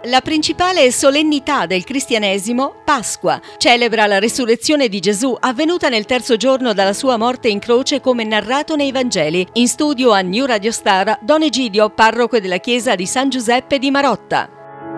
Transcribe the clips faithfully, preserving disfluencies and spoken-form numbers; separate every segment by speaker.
Speaker 1: La principale solennità del cristianesimo, Pasqua, celebra la risurrezione di Gesù avvenuta nel terzo giorno dalla sua morte in croce come narrato nei Vangeli. In studio a New Radio Star, Don Egidio, parroco della chiesa di San Giuseppe di Marotta.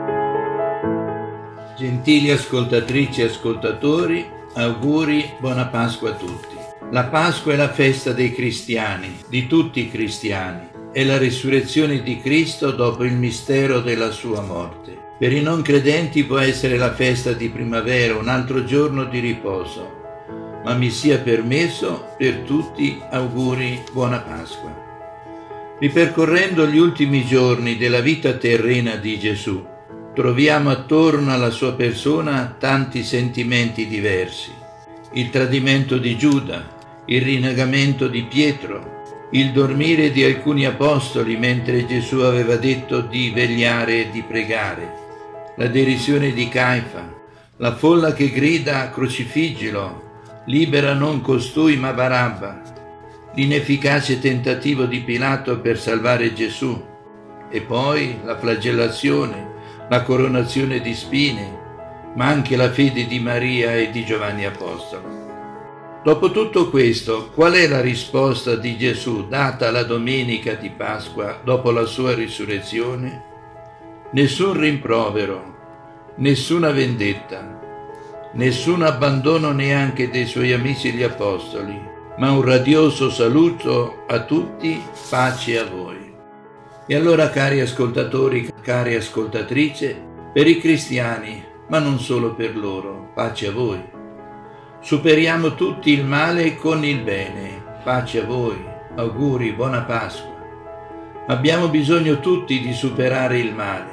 Speaker 2: Gentili ascoltatrici e ascoltatori, auguri, buona Pasqua a tutti. La Pasqua è la festa dei cristiani, di tutti i cristiani. È la risurrezione di Cristo dopo il mistero della sua morte. Per i non credenti può essere la festa di primavera, un altro giorno di riposo, ma mi sia permesso per tutti auguri buona Pasqua. Ripercorrendo gli ultimi giorni della vita terrena di Gesù, troviamo attorno alla sua persona tanti sentimenti diversi. Il tradimento di Giuda, il rinnegamento di Pietro, il dormire di alcuni apostoli mentre Gesù aveva detto di vegliare e di pregare, la derisione di Caifa, la folla che grida crocifiggilo, libera non costui ma Barabba, l'inefficace tentativo di Pilato per salvare Gesù e poi la flagellazione, la coronazione di spine, ma anche la fede di Maria e di Giovanni Apostolo. Dopo tutto questo, qual è la risposta di Gesù data la domenica di Pasqua dopo la sua risurrezione? Nessun rimprovero, nessuna vendetta, nessun abbandono neanche dei suoi amici gli apostoli, ma un radioso saluto a tutti, pace a voi. E allora, cari ascoltatori, cari ascoltatrici, per i cristiani, ma non solo per loro, pace a voi. Superiamo tutti il male con il bene, pace a voi, auguri, buona Pasqua. Abbiamo bisogno tutti di superare il male.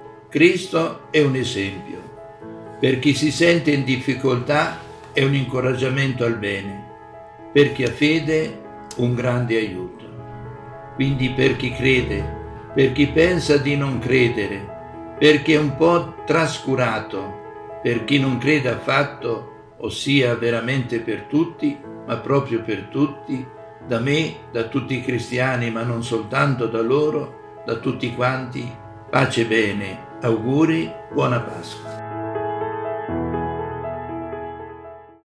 Speaker 2: Cristo è un esempio. Per chi si sente in difficoltà è un incoraggiamento al bene. Per chi ha fede un grande aiuto. Quindi per chi crede, per chi pensa di non credere, per chi è un po' trascurato, per chi non crede affatto, ossia veramente per tutti, ma proprio per tutti, da me, da tutti i cristiani, ma non soltanto da loro, da tutti quanti, pace e bene, auguri, buona Pasqua.